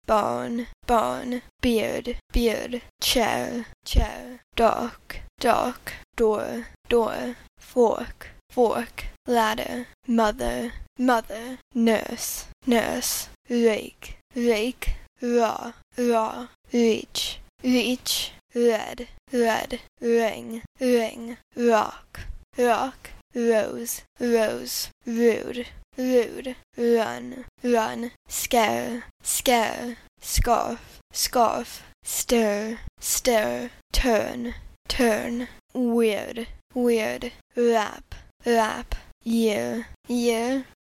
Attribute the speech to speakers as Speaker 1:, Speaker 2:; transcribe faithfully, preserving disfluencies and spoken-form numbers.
Speaker 1: barn, barn, beard, beard, chair, chair, dark, dark, door, door, fork, fork, ladder, mother, mother, nurse, nurse, rake, rake, raw, raw, reach, reach, red, red, ring, ring, rock, rock, rose, rose, rude, rude, run, run, scare, scare, scarf, scarf, stir, stir, turn, turn, weird, weird, wrap, wrap, year, year,